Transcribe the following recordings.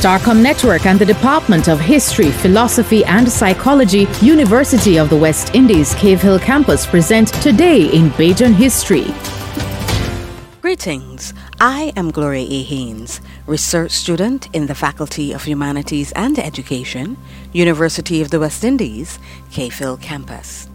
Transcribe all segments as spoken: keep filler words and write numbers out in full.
Starcom Network and the Department of History, Philosophy and Psychology, University of the West Indies, Cave Hill Campus present Today in Bajan History. Greetings. I am Gloria A. Haynes, research student in the Faculty of Humanities and Education, University of the West Indies, Cave Hill Campus.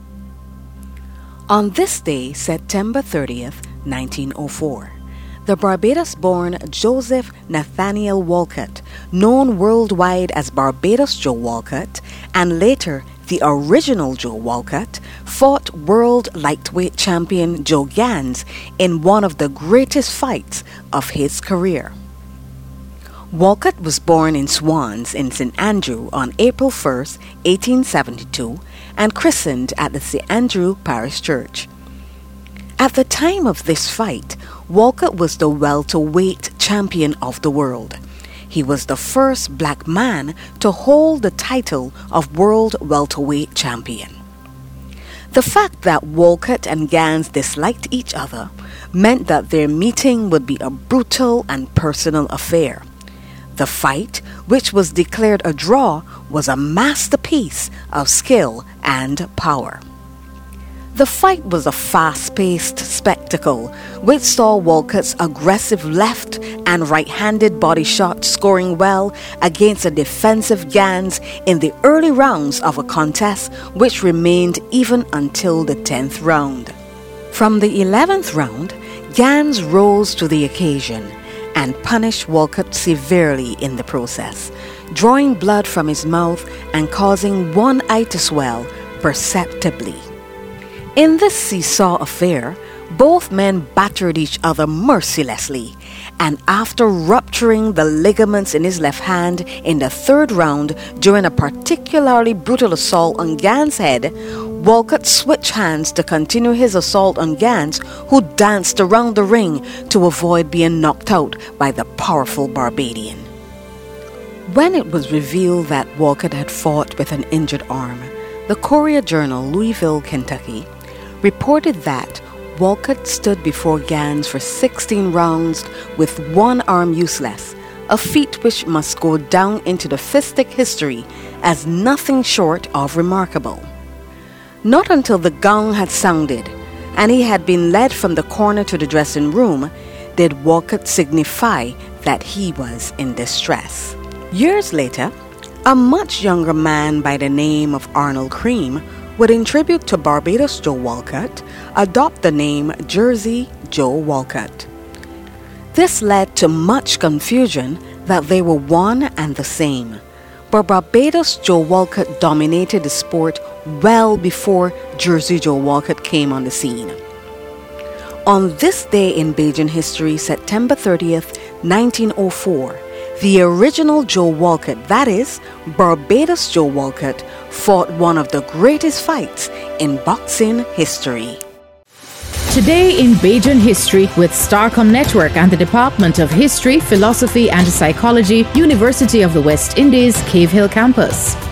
On this day, September thirtieth, nineteen oh four, the Barbados-born Joseph Nathaniel Walcott, known worldwide as Barbados Joe Walcott, and later the original Joe Walcott, fought world lightweight champion Joe Gans in one of the greatest fights of his career. Walcott was born in Swans in Saint Andrew on April first, eighteen seventy-two, and christened at the Saint Andrew Parish Church. At the time of this fight, Walcott was the welterweight champion of the world. He was the first black man to hold the title of world welterweight champion. The fact that Walcott and Gans disliked each other meant that their meeting would be a brutal and personal affair. The fight, which was declared a draw, was a masterpiece of skill and power. The fight was a fast-paced spectacle, which saw Walcott's aggressive left and right-handed body shots scoring well against a defensive Gans in the early rounds of a contest which remained even until the tenth round. From the eleventh round, Gans rose to the occasion and punished Walcott severely in the process, drawing blood from his mouth and causing one eye to swell perceptibly. In this seesaw affair, both men battered each other mercilessly, and after rupturing the ligaments in his left hand in the third round during a particularly brutal assault on Gans' head, Walcott switched hands to continue his assault on Gans, who danced around the ring to avoid being knocked out by the powerful Barbadian. When it was revealed that Walcott had fought with an injured arm, the Courier-Journal, Louisville, Kentucky, reported that Walcott stood before Gans for sixteen rounds with one arm useless, a feat which must go down into the fistic history as nothing short of remarkable. Not until the gong had sounded and he had been led from the corner to the dressing room did Walcott signify that he was in distress. Years later, a much younger man by the name of Arnold Cream would, in tribute to Barbados Joe Walcott, adopt the name Jersey Joe Walcott. This led to much confusion that they were one and the same, but Barbados Joe Walcott dominated the sport well before Jersey Joe Walcott came on the scene. On this day in Bajan history, September thirtieth, nineteen oh four, the original Joe Walcott, that is, Barbados Joe Walcott, fought one of the greatest fights in boxing history. Today in Bajan History with Starcom Network and the Department of History, Philosophy and Psychology, University of the West Indies, Cave Hill Campus.